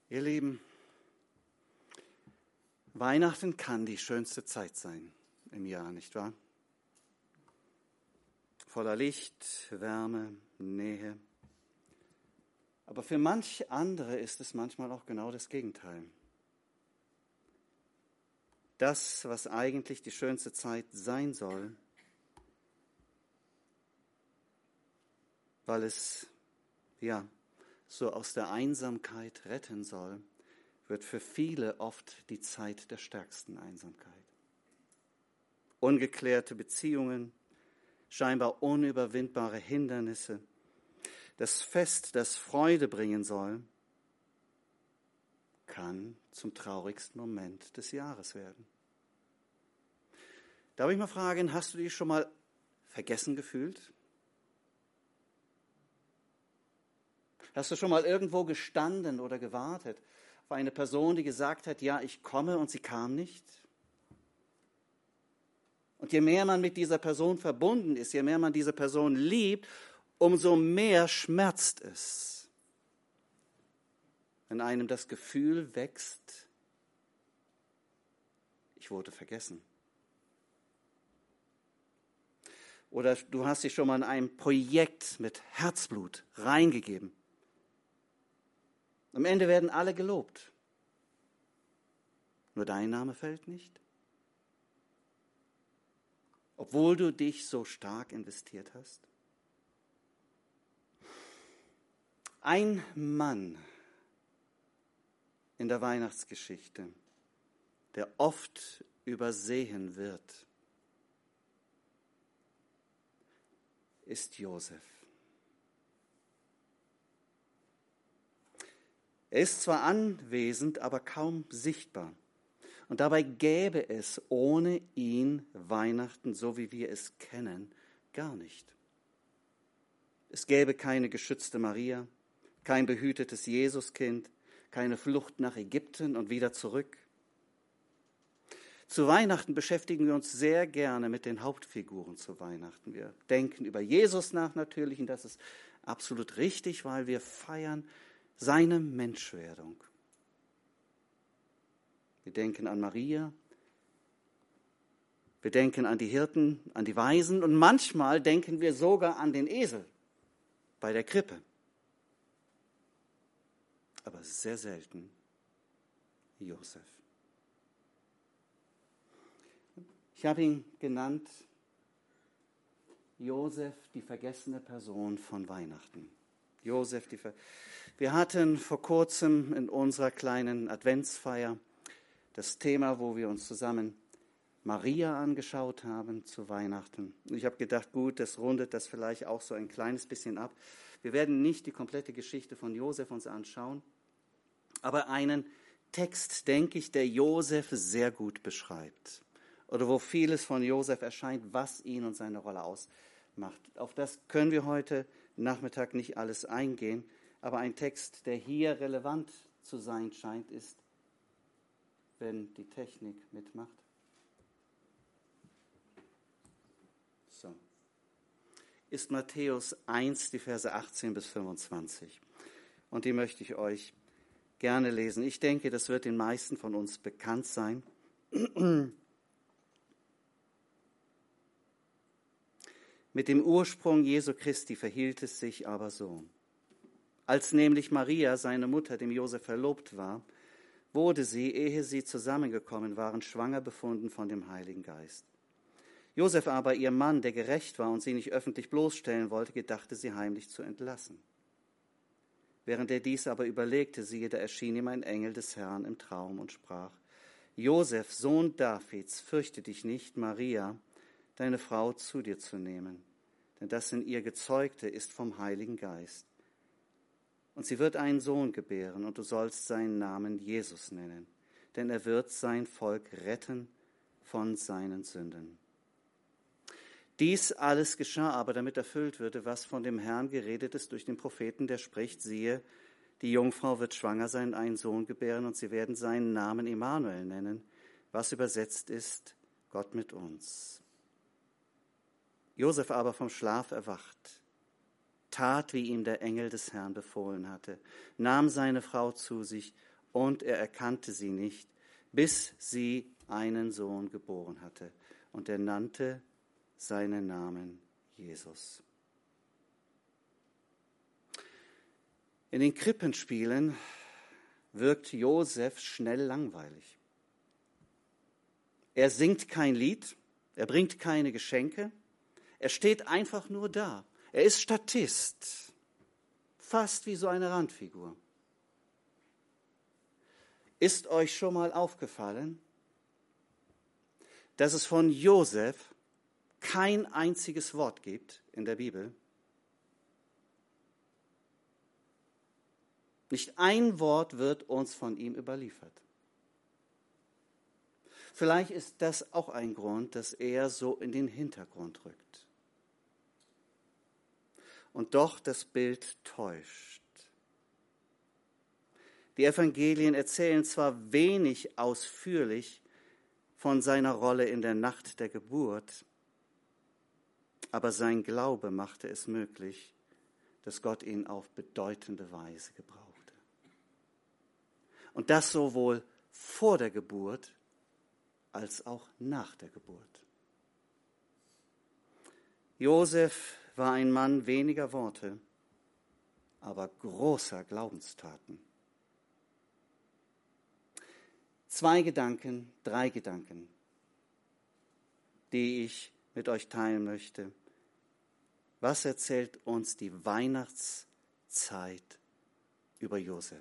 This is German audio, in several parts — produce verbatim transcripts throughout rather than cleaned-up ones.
Ihr Lieben, Weihnachten kann die schönste Zeit sein im Jahr, nicht wahr? Voller Licht, Wärme, Nähe. Aber für manch andere ist es manchmal auch genau das Gegenteil. Das, was eigentlich die schönste Zeit sein soll, weil es, ja, so aus der Einsamkeit retten soll, wird für viele oft die Zeit der stärksten Einsamkeit. Ungeklärte Beziehungen, scheinbar unüberwindbare Hindernisse, das Fest, das Freude bringen soll, kann zum traurigsten Moment des Jahres werden. Darf ich mal fragen, hast du dich schon mal vergessen gefühlt? Hast du schon mal irgendwo gestanden oder gewartet auf eine Person, die gesagt hat, ja, ich komme, und sie kam nicht? Und je mehr man mit dieser Person verbunden ist, je mehr man diese Person liebt, umso mehr schmerzt es, wenn einem das Gefühl wächst, ich wurde vergessen. Oder du hast dich schon mal in ein Projekt mit Herzblut reingegeben. Am Ende werden alle gelobt. Nur dein Name fällt nicht. Obwohl du dich so stark investiert hast. Ein Mann in der Weihnachtsgeschichte, der oft übersehen wird, ist Josef. Er ist zwar anwesend, aber kaum sichtbar. Und dabei gäbe es ohne ihn Weihnachten, so wie wir es kennen, gar nicht. Es gäbe keine geschützte Maria, kein behütetes Jesuskind, keine Flucht nach Ägypten und wieder zurück. Zu Weihnachten beschäftigen wir uns sehr gerne mit den Hauptfiguren zu Weihnachten. Wir denken über Jesus nach natürlich, und das ist absolut richtig, weil wir feiern seine Menschwerdung. Wir denken an Maria, wir denken an die Hirten, an die Weisen, und manchmal denken wir sogar an den Esel bei der Krippe. Aber sehr selten Josef. Ich habe ihn genannt, Josef, die vergessene Person von Weihnachten. Josef, die Ver- Wir hatten vor kurzem in unserer kleinen Adventsfeier das Thema, wo wir uns zusammen Maria angeschaut haben zu Weihnachten. Und ich habe gedacht, gut, das rundet das vielleicht auch so ein kleines bisschen ab. Wir werden nicht die komplette Geschichte von Josef uns anschauen, aber einen Text, denke ich, der Josef sehr gut beschreibt. Oder wo vieles von Josef erscheint, was ihn und seine Rolle ausmacht. Auf das können wir heute Nachmittag nicht alles eingehen, aber ein Text, der hier relevant zu sein scheint, ist, wenn die Technik mitmacht. So. Ist Matthäus eins, die Verse achtzehn bis fünfundzwanzig. Und die möchte ich euch gerne lesen. Ich denke, das wird den meisten von uns bekannt sein. Mit dem Ursprung Jesu Christi verhielt es sich aber so. Als nämlich Maria, seine Mutter, dem Josef verlobt war, wurde sie, ehe sie zusammengekommen waren, schwanger befunden von dem Heiligen Geist. Josef aber, ihr Mann, der gerecht war und sie nicht öffentlich bloßstellen wollte, gedachte sie heimlich zu entlassen. Während er dies aber überlegte, siehe, da erschien ihm ein Engel des Herrn im Traum und sprach: Josef, Sohn Davids, fürchte dich nicht, Maria, deine Frau zu dir zu nehmen, denn das in ihr Gezeugte ist vom Heiligen Geist. Und sie wird einen Sohn gebären, und du sollst seinen Namen Jesus nennen, denn er wird sein Volk retten von seinen Sünden. Dies alles geschah aber, damit erfüllt würde, was von dem Herrn geredet ist durch den Propheten, der spricht: Siehe, die Jungfrau wird schwanger sein, einen Sohn gebären, und sie werden seinen Namen Immanuel nennen, was übersetzt ist: Gott mit uns. Josef aber vom Schlaf erwacht, tat, wie ihm der Engel des Herrn befohlen hatte, nahm seine Frau zu sich und er erkannte sie nicht, bis sie einen Sohn geboren hatte. Und er nannte seinen Namen Jesus. In den Krippenspielen wirkt Josef schnell langweilig. Er singt kein Lied, er bringt keine Geschenke, er steht einfach nur da. Er ist Statist, fast wie so eine Randfigur. Ist euch schon mal aufgefallen, dass es von Josef kein einziges Wort gibt in der Bibel? Nicht ein Wort wird uns von ihm überliefert. Vielleicht ist das auch ein Grund, dass er so in den Hintergrund rückt. Und doch das Bild täuscht. Die Evangelien erzählen zwar wenig ausführlich von seiner Rolle in der Nacht der Geburt, aber sein Glaube machte es möglich, dass Gott ihn auf bedeutende Weise gebrauchte. Und das sowohl vor der Geburt als auch nach der Geburt. Josef war ein Mann weniger Worte, aber großer Glaubenstaten. Zwei Gedanken, drei Gedanken, die ich mit euch teilen möchte. Was erzählt uns die Weihnachtszeit über Josef?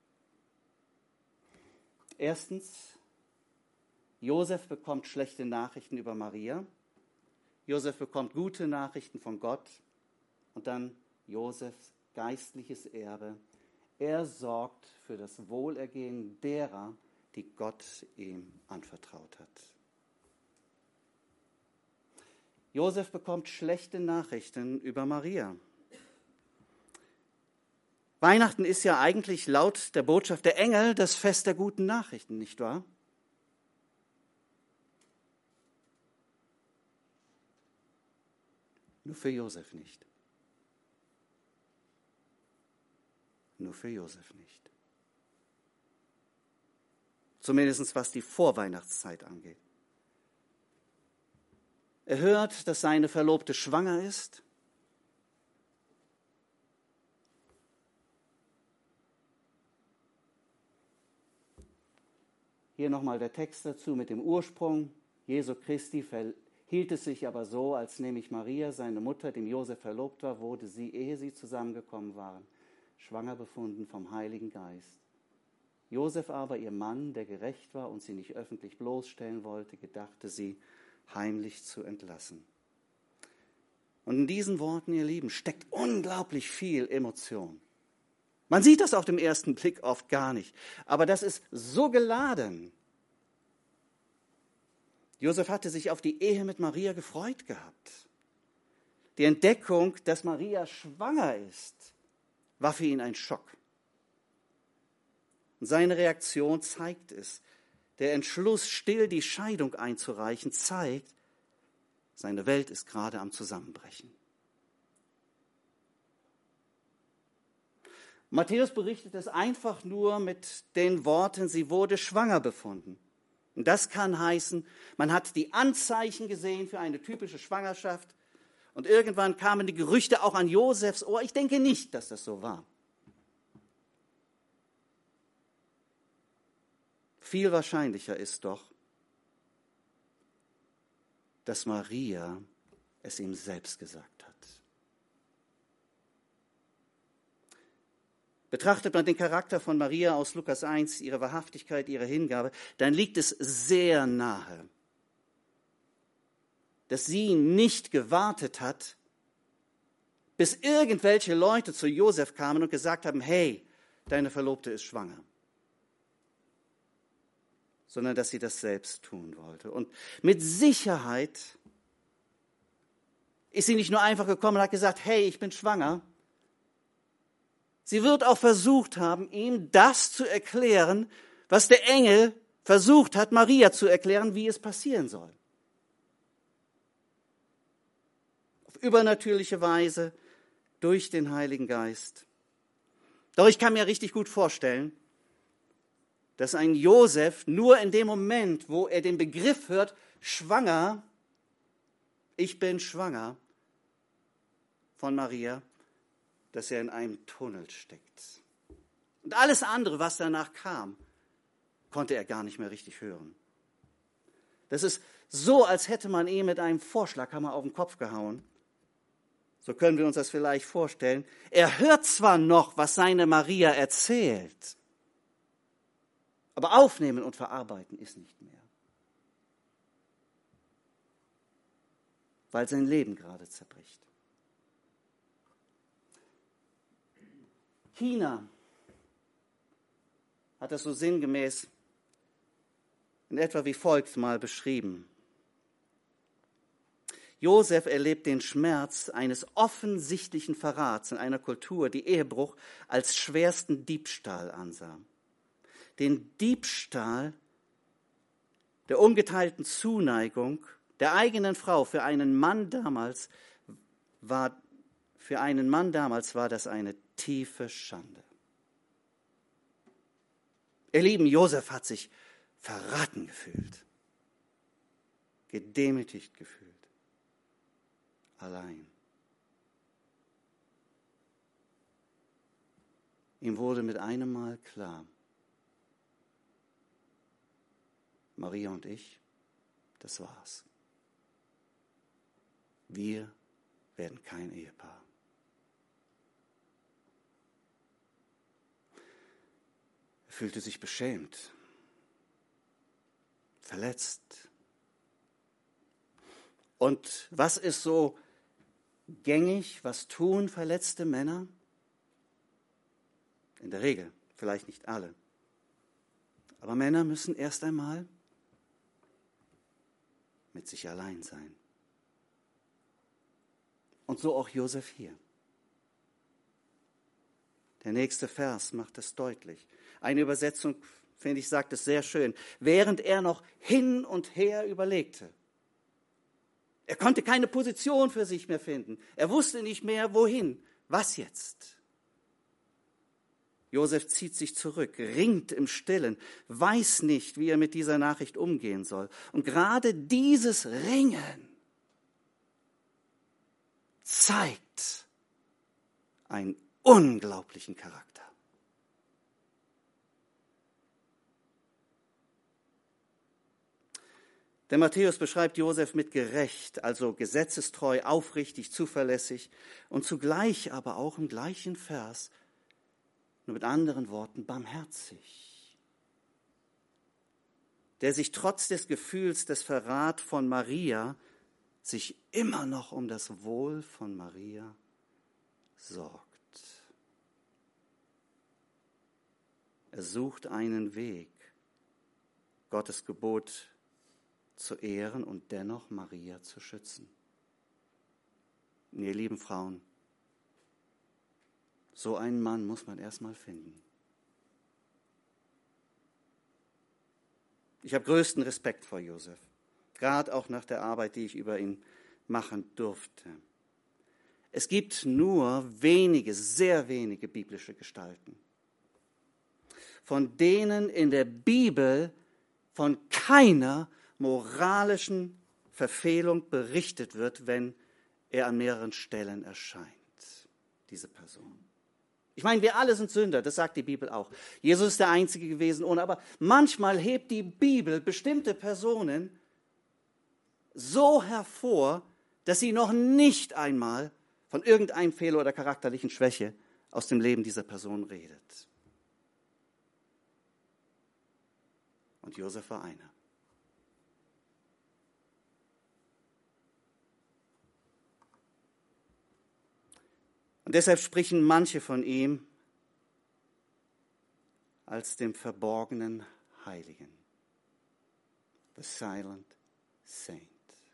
Erstens, Josef bekommt schlechte Nachrichten über Maria. Josef bekommt gute Nachrichten von Gott. Und dann Josefs geistliches Erbe. Er sorgt für das Wohlergehen derer, die Gott ihm anvertraut hat. Josef bekommt schlechte Nachrichten über Maria. Weihnachten ist ja eigentlich laut der Botschaft der Engel das Fest der guten Nachrichten, nicht wahr? Nur für Josef nicht. Nur für Josef nicht. Zumindest was die Vorweihnachtszeit angeht. Er hört, dass seine Verlobte schwanger ist. Hier nochmal der Text dazu mit dem Ursprung. Jesu Christi verhielt es sich aber so, als nämlich Maria, seine Mutter, dem Josef verlobt war, wurde sie, ehe sie zusammengekommen waren, schwanger befunden vom Heiligen Geist. Josef aber, ihr Mann, der gerecht war und sie nicht öffentlich bloßstellen wollte, gedachte sie, heimlich zu entlassen. Und in diesen Worten, ihr Lieben, steckt unglaublich viel Emotion. Man sieht das auf den ersten Blick oft gar nicht, aber das ist so geladen. Josef hatte sich auf die Ehe mit Maria gefreut gehabt. Die Entdeckung, dass Maria schwanger ist, war für ihn ein Schock. Und seine Reaktion zeigt es. Der Entschluss, still die Scheidung einzureichen, zeigt, seine Welt ist gerade am Zusammenbrechen. Matthäus berichtet es einfach nur mit den Worten, sie wurde schwanger befunden. Und das kann heißen, man hat die Anzeichen gesehen für eine typische Schwangerschaft und irgendwann kamen die Gerüchte auch an Josefs Ohr. Ich denke nicht, dass das so war. Viel wahrscheinlicher ist doch, dass Maria es ihm selbst gesagt hat. Betrachtet man den Charakter von Maria aus Lukas eins, ihre Wahrhaftigkeit, ihre Hingabe, dann liegt es sehr nahe, dass sie nicht gewartet hat, bis irgendwelche Leute zu Josef kamen und gesagt haben, hey, deine Verlobte ist schwanger. Sondern dass sie das selbst tun wollte. Und mit Sicherheit ist sie nicht nur einfach gekommen und hat gesagt, hey, ich bin schwanger. Sie wird auch versucht haben, ihm das zu erklären, was der Engel versucht hat, Maria zu erklären, wie es passieren soll. Auf übernatürliche Weise, durch den Heiligen Geist. Doch ich kann mir richtig gut vorstellen, dass ein Josef nur in dem Moment, wo er den Begriff hört, schwanger, ich bin schwanger von Maria, dass er in einem Tunnel steckt. Und alles andere, was danach kam, konnte er gar nicht mehr richtig hören. Das ist so, als hätte man ihm mit einem Vorschlaghammer auf den Kopf gehauen. So können wir uns das vielleicht vorstellen. Er hört zwar noch, was seine Maria erzählt, aber aufnehmen und verarbeiten ist nicht mehr. Weil sein Leben gerade zerbricht. China hat das so sinngemäß in etwa wie folgt mal beschrieben. Josef erlebt den Schmerz eines offensichtlichen Verrats in einer Kultur, die Ehebruch als schwersten Diebstahl ansah. Den Diebstahl der ungeteilten Zuneigung der eigenen Frau für einen Mann damals war, für einen Mann damals war das eine tiefe Schande. Ihr Lieben, Josef hat sich verraten gefühlt, gedemütigt gefühlt, allein. Ihm wurde mit einem Mal klar, Maria und ich, das war's. Wir werden kein Ehepaar. Er fühlte sich beschämt, verletzt. Und was ist so gängig? Was tun verletzte Männer? In der Regel, vielleicht nicht alle. Aber Männer müssen erst einmal mit sich allein sein. Und so auch Josef hier. Der nächste Vers macht es deutlich. Eine Übersetzung, finde ich, sagt es sehr schön. Während er noch hin und her überlegte. Er konnte keine Position für sich mehr finden. Er wusste nicht mehr, wohin. Was jetzt? Josef zieht sich zurück, ringt im Stillen, weiß nicht, wie er mit dieser Nachricht umgehen soll. Und gerade dieses Ringen zeigt einen unglaublichen Charakter. Der Matthäus beschreibt Josef mit gerecht, also gesetzestreu, aufrichtig, zuverlässig und zugleich aber auch im gleichen Vers, nur mit anderen Worten, barmherzig. Der sich trotz des Gefühls des Verrats von Maria sich immer noch um das Wohl von Maria sorgt. Er sucht einen Weg, Gottes Gebot zu ehren und dennoch Maria zu schützen. Und ihr lieben Frauen, so einen Mann muss man erstmal finden. Ich habe größten Respekt vor Josef, gerade auch nach der Arbeit, die ich über ihn machen durfte. Es gibt nur wenige, sehr wenige biblische Gestalten, von denen in der Bibel von keiner moralischen Verfehlung berichtet wird, wenn er an mehreren Stellen erscheint, diese Person. Ich meine, wir alle sind Sünder, das sagt die Bibel auch. Jesus ist der Einzige gewesen ohne, aber manchmal hebt die Bibel bestimmte Personen so hervor, dass sie noch nicht einmal von irgendeinem Fehler oder charakterlichen Schwäche aus dem Leben dieser Person redet. Und Josef war einer. Und deshalb sprechen manche von ihm als dem verborgenen Heiligen. The Silent Saint.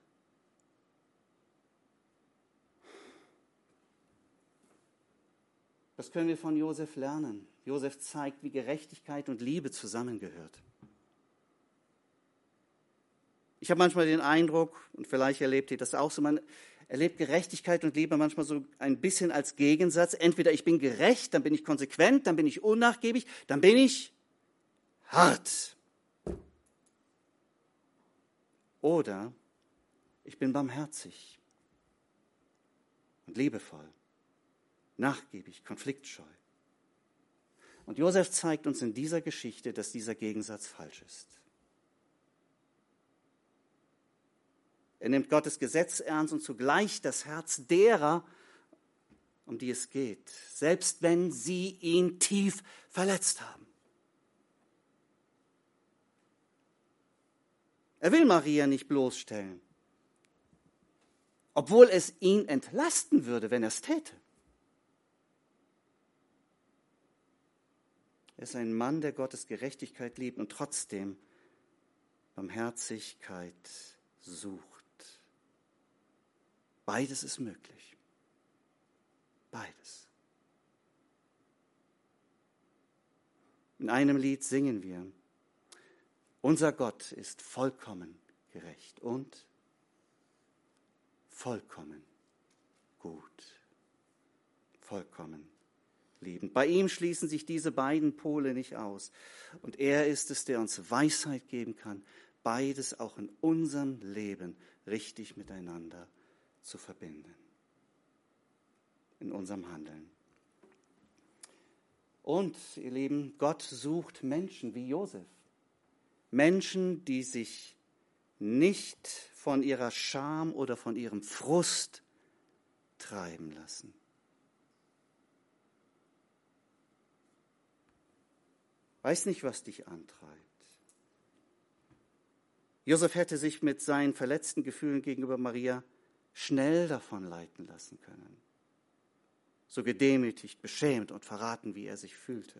Was können wir von Josef lernen? Josef zeigt, wie Gerechtigkeit und Liebe zusammengehört. Ich habe manchmal den Eindruck, und vielleicht erlebt ihr das auch so, man erlebt Gerechtigkeit und Liebe manchmal so ein bisschen als Gegensatz. Entweder ich bin gerecht, dann bin ich konsequent, dann bin ich unnachgiebig, dann bin ich hart. Oder ich bin barmherzig und liebevoll, nachgiebig, konfliktscheu. Und Josef zeigt uns in dieser Geschichte, dass dieser Gegensatz falsch ist. Er nimmt Gottes Gesetz ernst und zugleich das Herz derer, um die es geht, selbst wenn sie ihn tief verletzt haben. Er will Maria nicht bloßstellen, obwohl es ihn entlasten würde, wenn er es täte. Er ist ein Mann, der Gottes Gerechtigkeit liebt und trotzdem Barmherzigkeit sucht. Beides ist möglich. Beides. In einem Lied singen wir: Unser Gott ist vollkommen gerecht und vollkommen gut, vollkommen liebend. Bei ihm schließen sich diese beiden Pole nicht aus. Und er ist es, der uns Weisheit geben kann, beides auch in unserem Leben richtig miteinander zu verbinden. In unserem Handeln. Und, ihr Lieben, Gott sucht Menschen wie Josef. Menschen, die sich nicht von ihrer Scham oder von ihrem Frust treiben lassen. Weiß nicht, was dich antreibt. Josef hätte sich mit seinen verletzten Gefühlen gegenüber Maria schnell davon leiten lassen können. So gedemütigt, beschämt und verraten, wie er sich fühlte.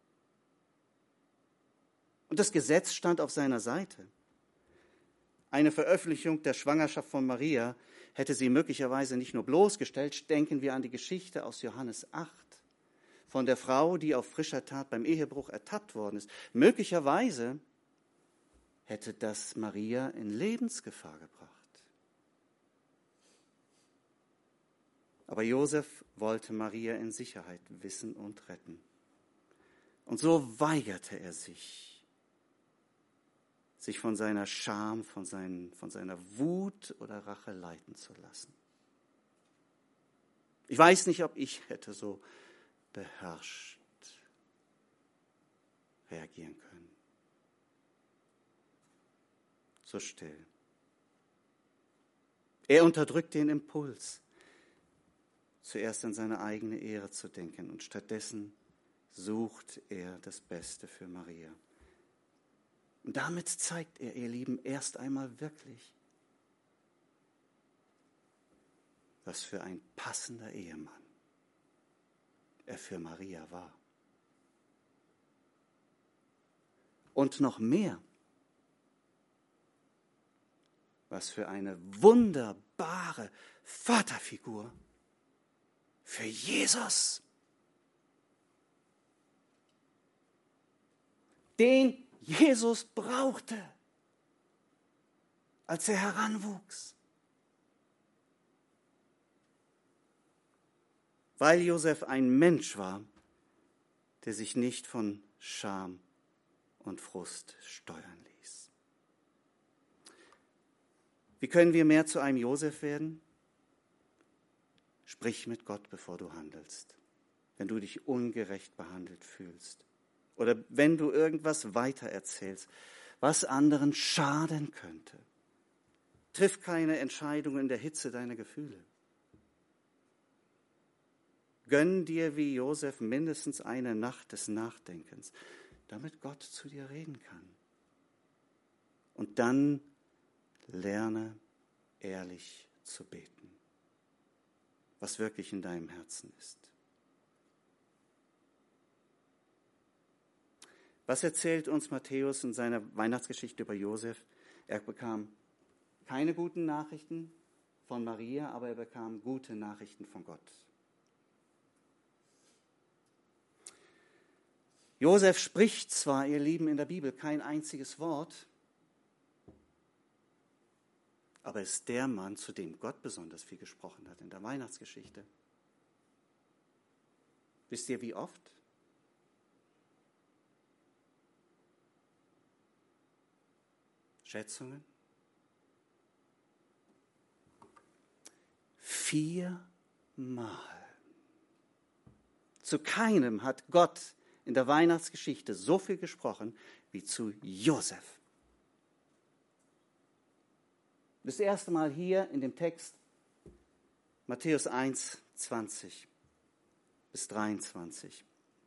Und das Gesetz stand auf seiner Seite. Eine Veröffentlichung der Schwangerschaft von Maria hätte sie möglicherweise nicht nur bloßgestellt. Denken wir an die Geschichte aus Johannes acht von der Frau, die auf frischer Tat beim Ehebruch ertappt worden ist. Möglicherweise hätte das Maria in Lebensgefahr gebracht. Aber Josef wollte Maria in Sicherheit wissen und retten. Und so weigerte er sich, sich von seiner Scham, von, seinen, von seiner Wut oder Rache leiten zu lassen. Ich weiß nicht, ob ich hätte so beherrscht reagieren können. So still. Er unterdrückt den Impuls, zuerst an seine eigene Ehre zu denken, und stattdessen sucht er das Beste für Maria. Und damit zeigt er, ihr Lieben, erst einmal wirklich, was für ein passender Ehemann er für Maria war. Und noch mehr, was für eine wunderbare Vaterfigur für Jesus, den Jesus brauchte, als er heranwuchs. Weil Josef ein Mensch war, der sich nicht von Scham und Frust steuern ließ. Wie können wir mehr zu einem Josef werden? Sprich mit Gott, bevor du handelst, wenn du dich ungerecht behandelt fühlst oder wenn du irgendwas weitererzählst, was anderen schaden könnte. Triff keine Entscheidung in der Hitze deiner Gefühle. Gönn dir wie Josef mindestens eine Nacht des Nachdenkens, damit Gott zu dir reden kann. Und dann lerne ehrlich zu beten, was wirklich in deinem Herzen ist. Was erzählt uns Matthäus in seiner Weihnachtsgeschichte über Josef? Er bekam keine guten Nachrichten von Maria, aber er bekam gute Nachrichten von Gott. Josef spricht zwar, ihr Lieben, in der Bibel kein einziges Wort, aber ist der Mann, zu dem Gott besonders viel gesprochen hat in der Weihnachtsgeschichte. Wisst ihr, wie oft? Schätzungen? Viermal. Zu keinem hat Gott in der Weihnachtsgeschichte so viel gesprochen wie zu Josef. Das erste Mal hier in dem Text Matthäus eins, zwanzig bis dreiundzwanzig.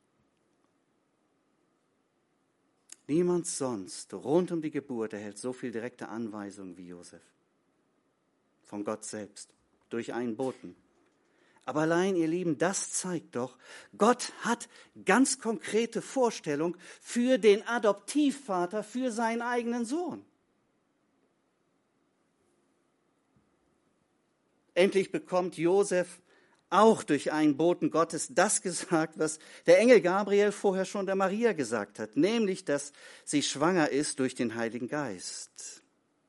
Niemand sonst rund um die Geburt erhält so viel direkte Anweisungen wie Josef. Von Gott selbst, durch einen Boten. Aber allein, ihr Lieben, das zeigt doch, Gott hat ganz konkrete Vorstellungen für den Adoptivvater, für seinen eigenen Sohn. Endlich bekommt Josef auch durch einen Boten Gottes das gesagt, was der Engel Gabriel vorher schon der Maria gesagt hat, nämlich, dass sie schwanger ist durch den Heiligen Geist.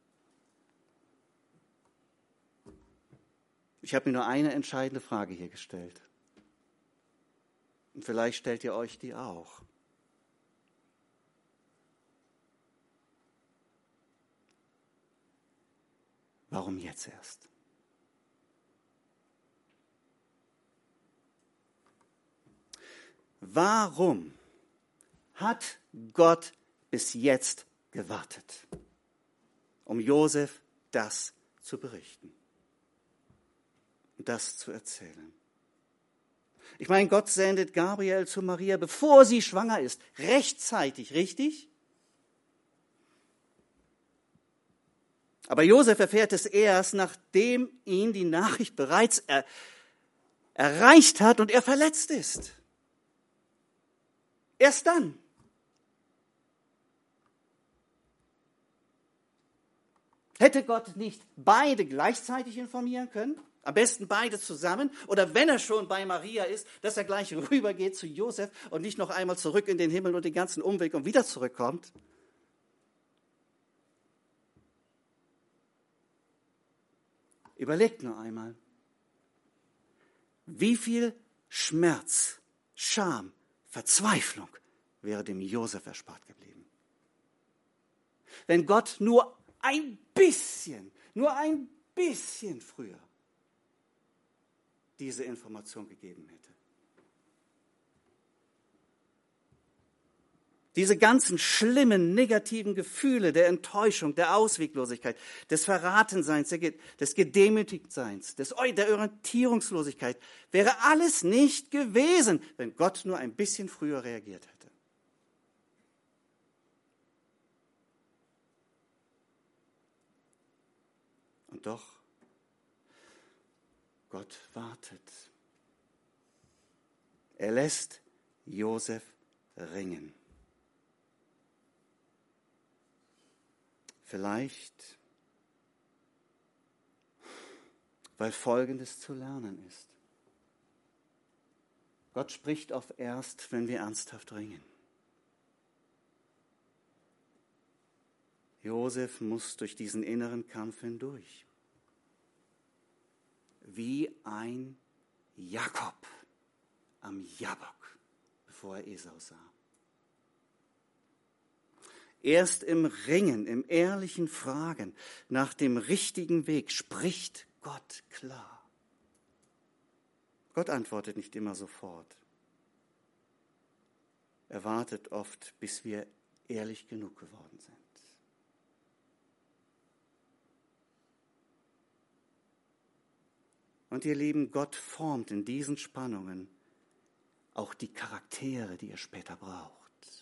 Ich habe mir nur eine entscheidende Frage hier gestellt. Und vielleicht stellt ihr euch die auch. Warum jetzt erst? Warum hat Gott bis jetzt gewartet, um Josef das zu berichten und das zu erzählen? Ich meine, Gott sendet Gabriel zu Maria, bevor sie schwanger ist, rechtzeitig, richtig? Aber Josef erfährt es erst, nachdem ihn die Nachricht bereits er, erreicht hat und er verletzt ist. Erst dann. Hätte Gott nicht beide gleichzeitig informieren können? Am besten beide zusammen? Oder wenn er schon bei Maria ist, dass er gleich rübergeht zu Josef und nicht noch einmal zurück in den Himmel und den ganzen Umweg und wieder zurückkommt? Überlegt nur einmal, wie viel Schmerz, Scham, Verzweiflung wäre dem Josef erspart geblieben. Wenn Gott nur ein bisschen, nur ein bisschen früher diese Information gegeben hätte. Diese ganzen schlimmen, negativen Gefühle der Enttäuschung, der Ausweglosigkeit, des Verratenseins, des Gedemütigtseins, des, der Orientierungslosigkeit, wäre alles nicht gewesen, wenn Gott nur ein bisschen früher reagiert hätte. Und doch, Gott wartet. Er lässt Josef ringen. Vielleicht, weil Folgendes zu lernen ist. Gott spricht oft erst, wenn wir ernsthaft ringen. Josef muss durch diesen inneren Kampf hindurch. Wie ein Jakob am Jabok, bevor er Esau sah. Erst im Ringen, im ehrlichen Fragen nach dem richtigen Weg spricht Gott klar. Gott antwortet nicht immer sofort. Er wartet oft, bis wir ehrlich genug geworden sind. Und ihr Lieben, Gott formt in diesen Spannungen auch die Charaktere, die er später braucht.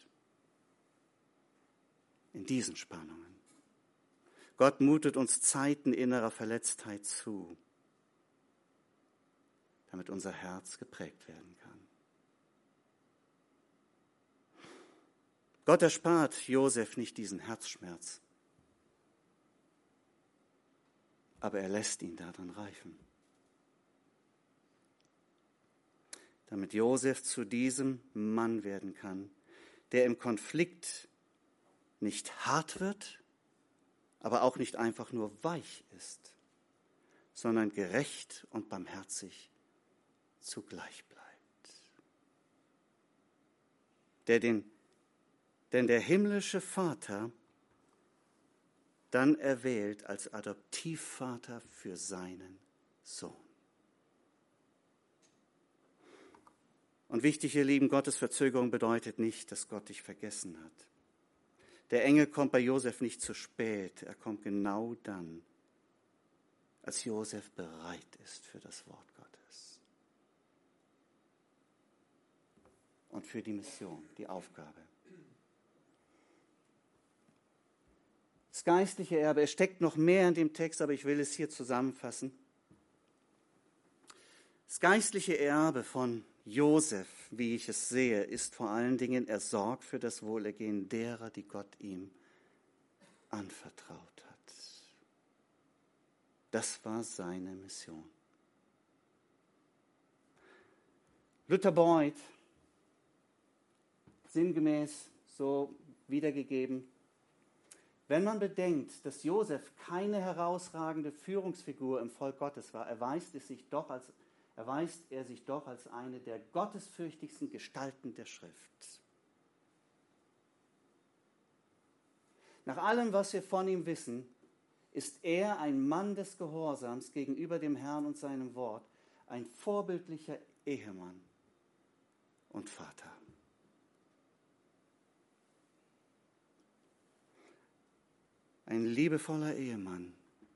In diesen Spannungen. Gott mutet uns Zeiten innerer Verletztheit zu, damit unser Herz geprägt werden kann. Gott erspart Josef nicht diesen Herzschmerz, aber er lässt ihn daran reifen. Damit Josef zu diesem Mann werden kann, der im Konflikt nicht hart wird, aber auch nicht einfach nur weich ist, sondern gerecht und barmherzig zugleich bleibt. Der den, denn der himmlische Vater dann erwählt als Adoptivvater für seinen Sohn. Und wichtig, ihr Lieben, Gottes Verzögerung bedeutet nicht, dass Gott dich vergessen hat. Der Engel kommt bei Josef nicht zu spät, er kommt genau dann, als Josef bereit ist für das Wort Gottes und für die Mission, die Aufgabe. Das geistliche Erbe, es steckt noch mehr in dem Text, aber ich will es hier zusammenfassen. Das geistliche Erbe von Josef, wie ich es sehe, ist vor allen Dingen, er sorgt für das Wohlergehen derer, die Gott ihm anvertraut hat. Das war seine Mission. Luther Boyd, sinngemäß so wiedergegeben, wenn man bedenkt, dass Josef keine herausragende Führungsfigur im Volk Gottes war, erweist, es sich doch als, erweist er sich doch als eine der gottesfürchtigsten Gestalten der Schrift. Nach allem, was wir von ihm wissen, ist er ein Mann des Gehorsams gegenüber dem Herrn und seinem Wort, ein vorbildlicher Ehemann und Vater. Ein liebevoller Ehemann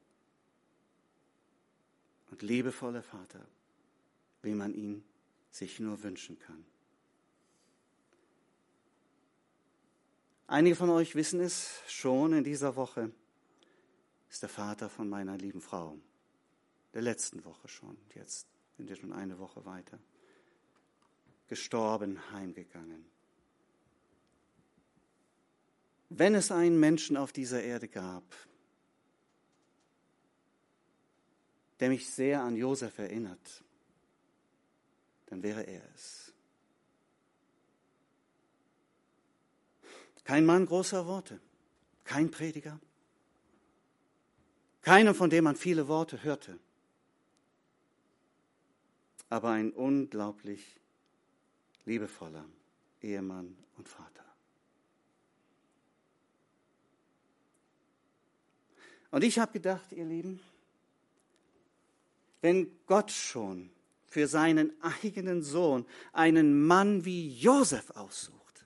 und liebevoller Vater, wie man ihn sich nur wünschen kann. Einige von euch wissen es schon, in dieser Woche ist der Vater von meiner lieben Frau, der letzten Woche schon, jetzt sind wir schon eine Woche weiter, gestorben, heimgegangen. Wenn es einen Menschen auf dieser Erde gab, der mich sehr an Josef erinnert, dann wäre er es. Kein Mann großer Worte, kein Prediger, keiner, von dem man viele Worte hörte, aber ein unglaublich liebevoller Ehemann und Vater. Und ich habe gedacht, ihr Lieben, wenn Gott schon für seinen eigenen Sohn einen Mann wie Josef aussucht,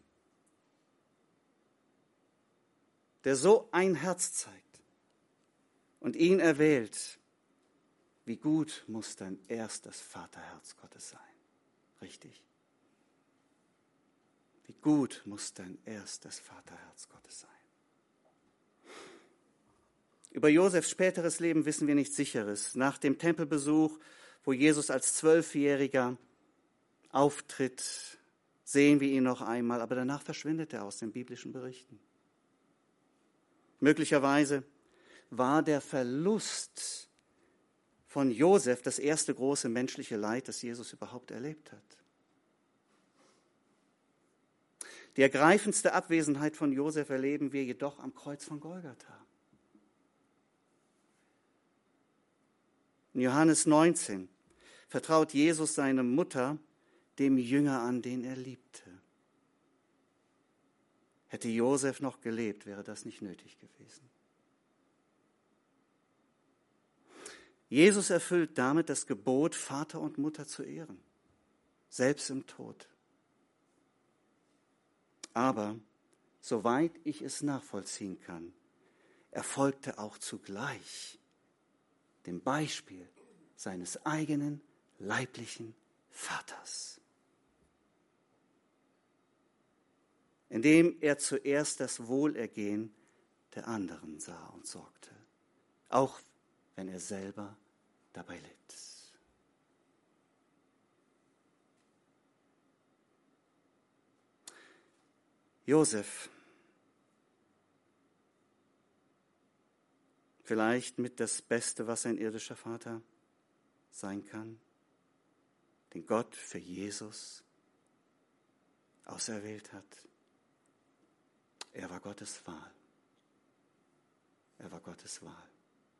der so ein Herz zeigt und ihn erwählt, wie gut muss dann erst das Vaterherz Gottes sein? Richtig? Wie gut muss dann erst das Vaterherz Gottes sein? Über Josefs späteres Leben wissen wir nichts Sicheres. Nach dem Tempelbesuch, wo Jesus als Zwölfjähriger auftritt, sehen wir ihn noch einmal, aber danach verschwindet er aus den biblischen Berichten. Möglicherweise war der Verlust von Josef das erste große menschliche Leid, das Jesus überhaupt erlebt hat. Die ergreifendste Abwesenheit von Josef erleben wir jedoch am Kreuz von Golgatha. In Johannes neunzehn vertraut Jesus seine Mutter dem Jünger an, den er liebte. Hätte Josef noch gelebt, wäre das nicht nötig gewesen. Jesus erfüllt damit das Gebot, Vater und Mutter zu ehren, selbst im Tod. Aber, soweit ich es nachvollziehen kann, erfolgte auch zugleich dem Beispiel seines eigenen leiblichen Vaters, indem er zuerst das Wohlergehen der anderen sah und sorgte, auch wenn er selber dabei litt. Josef, vielleicht mit das Beste, was ein irdischer Vater sein kann, den Gott für Jesus auserwählt hat. Er war Gottes Wahl. Er war Gottes Wahl.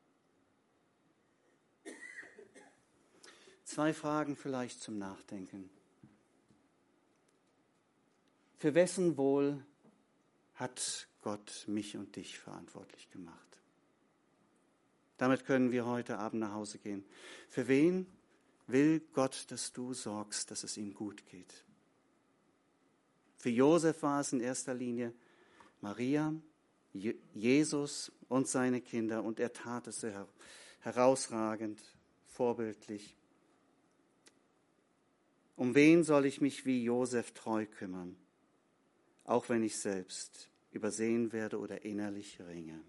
Zwei Fragen vielleicht zum Nachdenken. Für wessen Wohl hat Gott mich und dich verantwortlich gemacht? Damit können wir heute Abend nach Hause gehen. Für wen will Gott, dass du sorgst, dass es ihm gut geht? Für Josef war es in erster Linie Maria, Jesus und seine Kinder, und er tat es sehr herausragend, vorbildlich. Um wen soll ich mich wie Josef treu kümmern, auch wenn ich selbst übersehen werde oder innerlich ringe?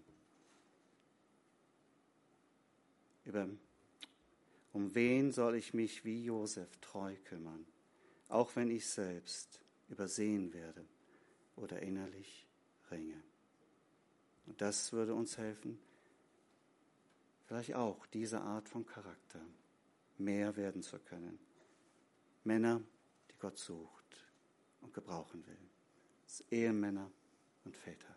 Über, um wen soll ich mich wie Josef treu kümmern, auch wenn ich selbst übersehen werde oder innerlich ringe? Und das würde uns helfen, vielleicht auch diese Art von Charakter mehr werden zu können. Männer, die Gott sucht und gebrauchen will. Das Ehemänner und Väter.